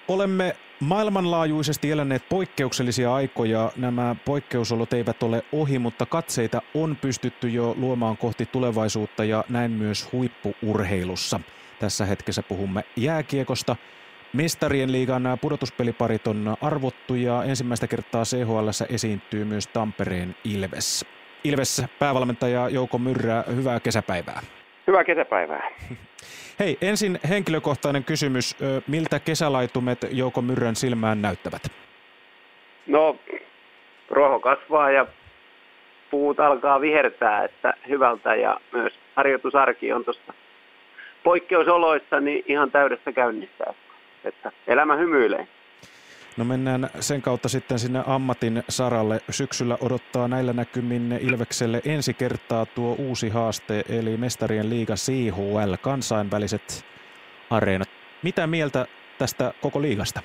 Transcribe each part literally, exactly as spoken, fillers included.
Olemme maailmanlaajuisesti eläneet poikkeuksellisia aikoja. Nämä poikkeusolot eivät ole ohi, mutta katseita on pystytty jo luomaan kohti tulevaisuutta ja näin myös huippu-urheilussa. Tässä hetkessä puhumme jääkiekosta. Mestarien liigan pudotuspeliparit on arvottu ja ensimmäistä kertaa C H L:ssä esiintyy myös Tampereen Ilves. Ilves päävalmentaja Jouko Myrrä, hyvää kesäpäivää. Hyvää kesäpäivää. Hei, ensin henkilökohtainen kysymys. Miltä kesälaitumet Jouko Myrrän silmään näyttävät? No, ruoho kasvaa ja puut alkaa vihertää, että hyvältä ja myös harjoitusarki on tuossa poikkeusoloissa niin ihan täydessä käynnissä, että elämä hymyilee. No mennään sen kautta sitten sinne ammatin saralle. Syksyllä odottaa näillä näkymin Ilvekselle ensi kertaa tuo uusi haaste, eli Mestarien liiga C H L, kansainväliset areenat. Mitä mieltä tästä koko liigasta?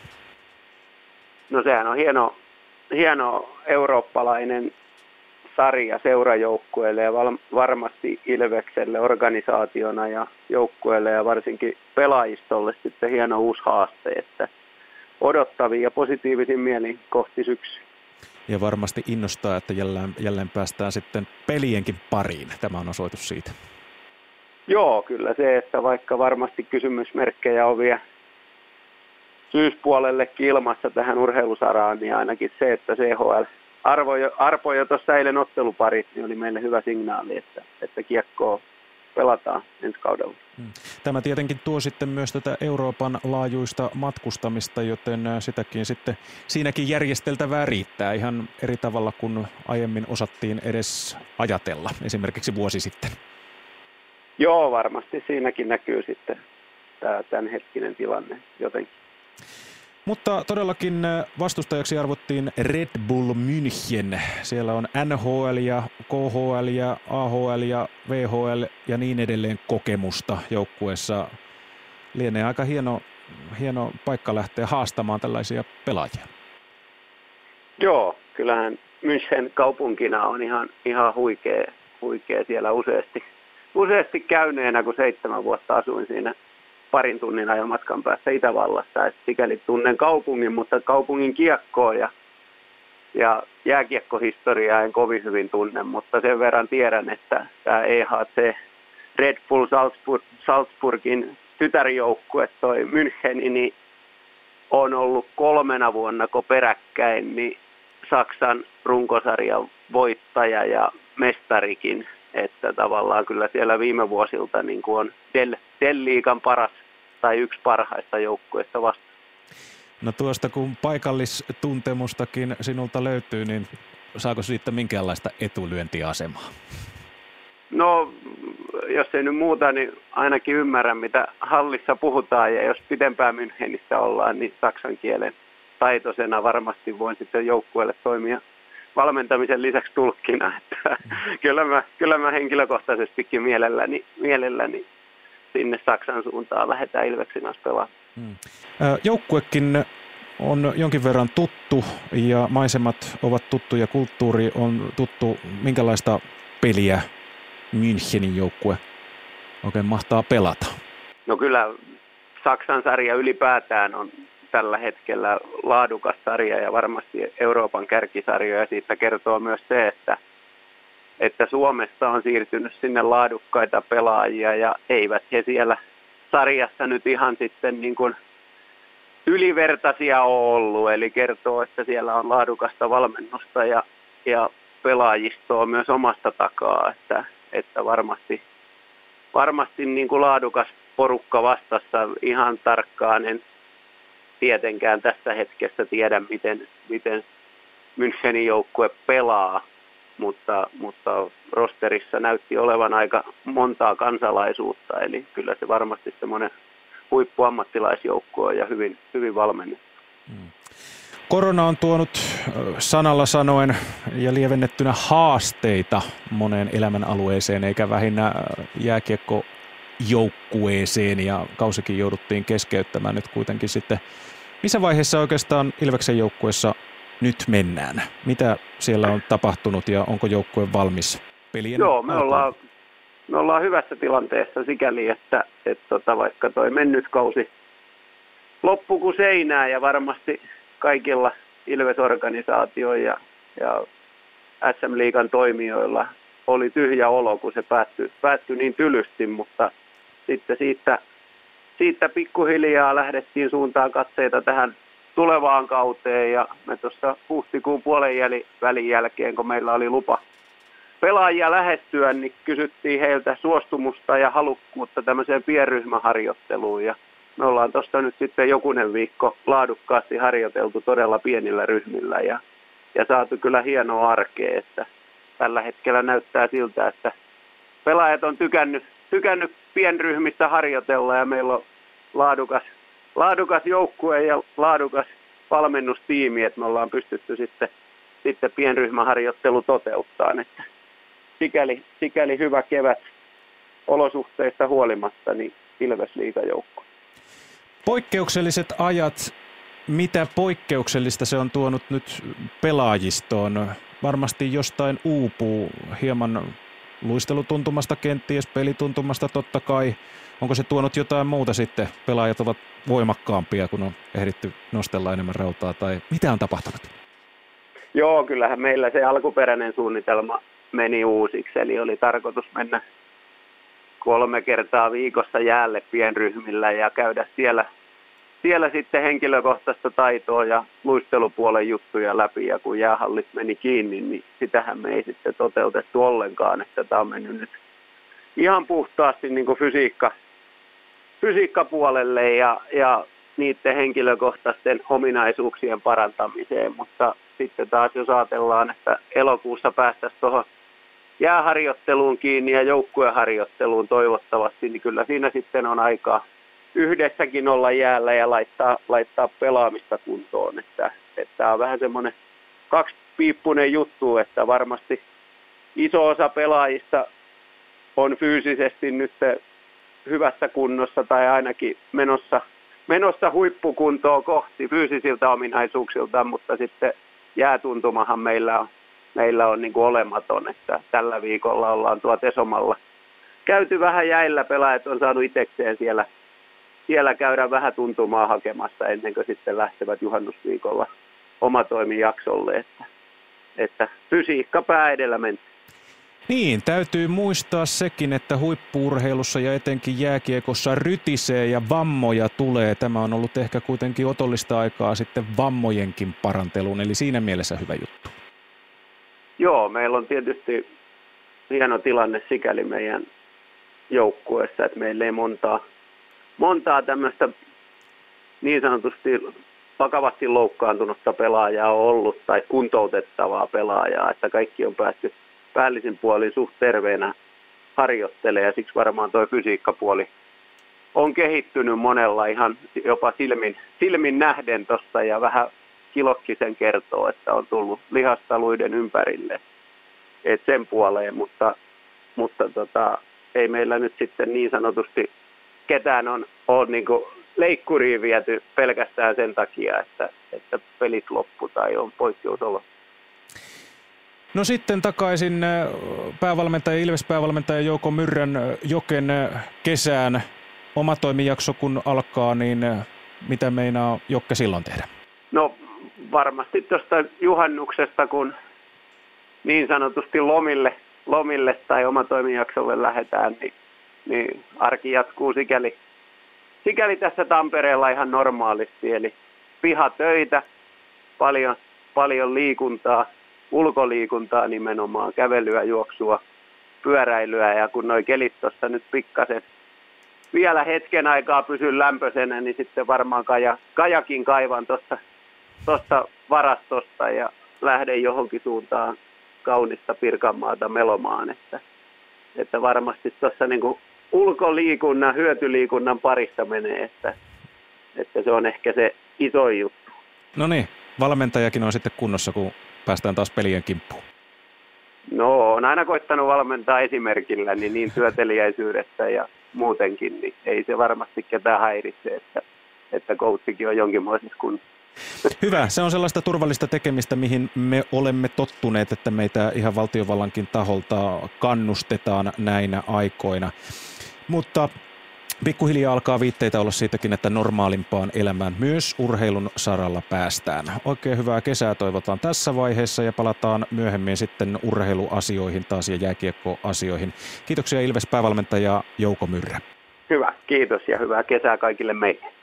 No sehän on hieno, hieno eurooppalainen sarja seurajoukkueelle ja varmasti Ilvekselle organisaationa ja joukkueelle ja varsinkin pelaajistolle sitten hieno uusi haaste, että odottavia ja positiivisin mielin kohti syksyä. Ja varmasti innostaa, että jälleen, jälleen päästään sitten pelienkin pariin. Tämä on osoitus siitä. Joo, kyllä se, että vaikka varmasti kysymysmerkkejä on vielä syyspuolellekin ilmassa tähän urheilusaraan, niin ainakin se, että C H L arvoi jo, arpoi jo tuossa eilen otteluparit, niin oli meille hyvä signaali, että, että kiekkoa pelataan ensi kaudella. Tämä tietenkin tuo sitten myös tätä Euroopan laajuista matkustamista, joten sitäkin sitten siinäkin järjesteltävää riittää ihan eri tavalla kuin aiemmin osattiin edes ajatella, esimerkiksi vuosi sitten. Joo, varmasti siinäkin näkyy sitten tämä tämänhetkinen tilanne jotenkin. Mutta todellakin vastustajaksi arvottiin Red Bull München. Siellä on N H L ja K H L ja A H L ja V H L ja niin edelleen kokemusta joukkueessa. Lienee aika hieno, hieno paikka lähteä haastamaan tällaisia pelaajia. Joo, kyllähän München kaupunkina on ihan, ihan huikea, huikea siellä useasti, useasti käyneenä, kun seitsemän vuotta asuin siinä parin tunnin ajan matkan päässä Itävallassa, että sikäli tunnen kaupungin, mutta kaupungin kiekkoa ja, ja jääkiekkohistoriaa en kovin hyvin tunne, mutta sen verran tiedän, että tämä E H C Red Bull Salzburg, Salzburgin tytärjoukkue, toi München, niin on ollut kolmena vuonna peräkkäin niin Saksan runkosarjan voittaja ja mestarikin, että tavallaan kyllä siellä viime vuosilta niin kuin on Del, Del-liigan paras tai yksi parhaista joukkueista vasta. No tuosta kun paikallistuntemustakin sinulta löytyy, niin saako siitä minkäänlaista etulyöntiasemaa? No, jos ei nyt muuta, niin ainakin ymmärrän, mitä hallissa puhutaan, ja jos pitempään Münchenissä ollaan, niin saksan kielen taitoisena varmasti voin sitten joukkueelle toimia valmentamisen lisäksi tulkkina. Että kyllä, mä, kyllä mä henkilökohtaisestikin mielelläni, mielelläni sinne Saksan suuntaan lähdetään Ilveksin kanssa pelaamaan. Hmm. Joukkuekin on jonkin verran tuttu ja maisemat ovat tuttuja, kulttuuri on tuttu. Minkälaista peliä Münchenin joukkue oikein mahtaa pelata? No kyllä Saksan sarja ylipäätään on tällä hetkellä laadukas sarja ja varmasti Euroopan kärkisarja, ja siitä kertoo myös se, että, että Suomesta on siirtynyt sinne laadukkaita pelaajia ja eivät he siellä sarjassa nyt ihan sitten niin kuin ylivertaisia ole ollut, eli kertoo, että siellä on laadukasta valmennusta ja, ja pelaajistoa myös omasta takaa, että, että varmasti, varmasti niin kuin laadukas porukka vastassa ihan tarkkaan. En tietenkään tässä hetkessä tiedä, miten, miten Münchenin joukkue pelaa, mutta, mutta rosterissa näytti olevan aika montaa kansalaisuutta, eli kyllä se varmasti semmoinen huippuammattilaisjoukkue on ja hyvin, hyvin valmennettu. Hmm. Korona on tuonut sanalla sanoen ja lievennettynä haasteita moneen elämän alueeseen, eikä vähinnä jääkiekkojoukkueeseen, ja kausikin jouduttiin keskeyttämään nyt kuitenkin sitten. Missä vaiheessa oikeastaan Ilveksen joukkueessa nyt mennään? Mitä siellä on tapahtunut ja onko joukkue valmis pelien? Joo, me ollaan, me ollaan hyvässä tilanteessa sikäli, että, että tota, vaikka toi mennyt kausi loppu kuin seinään ja varmasti kaikilla Ilves-organisaatioilla ja, ja S M-liigan toimijoilla oli tyhjä olo, kun se päättyi, päättyi niin tylysti, mutta sitten siitä, siitä pikkuhiljaa lähdettiin suuntaan katseita tähän tulevaan kauteen ja me tuossa huhtikuun puolen jäl- välin jälkeen, kun meillä oli lupa pelaajia lähestyä, niin kysyttiin heiltä suostumusta ja halukkuutta tämmöiseen pienryhmäharjoitteluun ja me ollaan tuosta nyt sitten jokunen viikko laadukkaasti harjoiteltu todella pienillä ryhmillä ja, ja saatu kyllä hienoa arkea, että tällä hetkellä näyttää siltä, että pelaajat on tykännyt, tykännyt pienryhmissä harjoitella ja meillä on laadukas, laadukas joukkue ja laadukas valmennustiimi, että me ollaan pystytty sitten, sitten pienryhmäharjoittelu toteuttaa, että sikäli, sikäli hyvä kevät olosuhteista huolimatta, niin Ilves-liigajoukko. Poikkeukselliset ajat, mitä poikkeuksellista se on tuonut nyt pelaajistoon? Varmasti jostain uupuu hieman luistelutuntumasta kenties, pelituntumasta totta kai. Onko se tuonut jotain muuta sitten? Pelaajat ovat voimakkaampia, kun on ehditty nostella enemmän rautaa tai mitä on tapahtunut? Joo, kyllähän meillä se alkuperäinen suunnitelma meni uusiksi, eli oli tarkoitus mennä kolme kertaa viikossa jäälle pienryhmillä ja käydä siellä, siellä sitten henkilökohtaista taitoa ja luistelupuolen juttuja läpi. Ja kun jäähallit meni kiinni, niin sitähän me ei sitten toteutettu ollenkaan. Että tämä on mennyt nyt ihan puhtaasti niin kuin fysiikka, fysiikkapuolelle ja, ja niiden henkilökohtaisten ominaisuuksien parantamiseen. Mutta sitten taas jos ajatellaan, että elokuussa päästäisiin tuohon jääharjoitteluun kiinni ja joukkueharjoitteluun toivottavasti, niin kyllä siinä sitten on aikaa yhdessäkin olla jäällä ja laittaa, laittaa pelaamista kuntoon. Että, että on vähän semmoinen kaksipiippunen juttu, että varmasti iso osa pelaajista on fyysisesti nyt hyvässä kunnossa tai ainakin menossa, menossa huippukuntoon kohti fyysisiltä ominaisuuksiltaan, mutta sitten jäätuntumahan meillä on Meillä on niin kuin olematon, että tällä viikolla ollaan tuo Tesomalla käyty vähän jäillä, pelaajat on saanut itsekseen siellä, siellä käydä vähän tuntumaa hakemassa ennen kuin sitten lähtevät juhannusviikolla omatoimijaksolle, että, että fysiikka pää edellä menee. Niin, täytyy muistaa sekin, että huippu-urheilussa ja etenkin jääkiekossa rytisee ja vammoja tulee. Tämä on ollut ehkä kuitenkin otollista aikaa sitten vammojenkin paranteluun, eli siinä mielessä hyvä juttu. Joo, meillä on tietysti hieno tilanne sikäli meidän joukkueessa, että meillä ei montaa, montaa tämmöistä niin sanotusti vakavasti loukkaantunutta pelaajaa on ollut tai kuntoutettavaa pelaajaa, että kaikki on päässyt päällisin puolin suht terveenä harjoittelemaan ja siksi varmaan tuo fysiikkapuoli on kehittynyt monella ihan jopa silmin, silmin nähden tuossa ja vähän Kilokkisen kertoo, että on tullut lihastaluiden ympärille, et sen puoleen, mutta, mutta tota, ei meillä nyt sitten niin sanotusti ketään on, on niin kuin leikkuriin viety pelkästään sen takia, että, että pelit loppu tai on poikkeusolo. No sitten takaisin päävalmentaja, Ilves-päävalmentaja Jouko Myrrän Joken kesään. Oma toimijakso kun alkaa, niin mitä meinaa Jokke silloin tehdä? No varmasti tuosta juhannuksesta, kun niin sanotusti lomille, lomille tai omatoimijaksolle lähdetään, niin, niin arki jatkuu sikäli, sikäli tässä Tampereella ihan normaalisti. Eli pihatöitä, paljon, paljon liikuntaa, ulkoliikuntaa nimenomaan, kävelyä, juoksua, pyöräilyä ja kun noi kelit tuossa nyt pikkasen vielä hetken aikaa pysyn lämpöisenä, niin sitten varmaan kaja, kajakin kaivan tuosta tuosta varastosta ja lähden johonkin suuntaan kaunista Pirkanmaata melomaan, että, että varmasti tuossa niin kuin ulkoliikunnan, hyötyliikunnan parissa menee, että, että se on ehkä se iso juttu. No niin, valmentajakin on sitten kunnossa, kun päästään taas pelien kimppuun. No, on aina koittanut valmentaa esimerkillä, niin, niin työteliäisyydestä ja muutenkin, niin ei se varmasti ketään häiritse, että, että coachikin on jonkinmoisessa kunnossa. Hyvä. Se on sellaista turvallista tekemistä, mihin me olemme tottuneet, että meitä ihan valtiovallankin taholta kannustetaan näinä aikoina. Mutta pikkuhiljaa alkaa viitteitä olla siitäkin, että normaalimpaan elämään myös urheilun saralla päästään. Oikein hyvää kesää toivotaan tässä vaiheessa ja palataan myöhemmin sitten urheiluasioihin taas ja jääkiekkoasioihin. Kiitoksia Ilves päävalmentaja Jouko Myrrä. Hyvä, kiitos ja hyvää kesää kaikille meille.